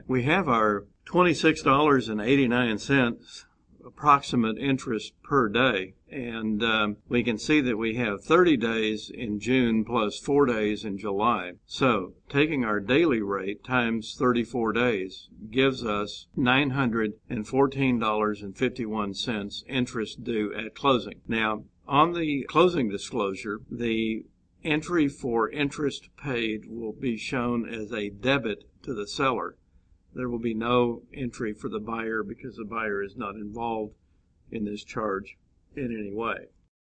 We have our $26.89 approximate interest per day, and we can see that we have 30 days in June plus 4 days in July. So taking our daily rate times 34 days gives us $914.51 interest due at closing. Now, on the closing disclosure, the entry for interest paid will be shown as a debit to the seller. There will be no entry for the buyer because the buyer is not involved in this charge in any way.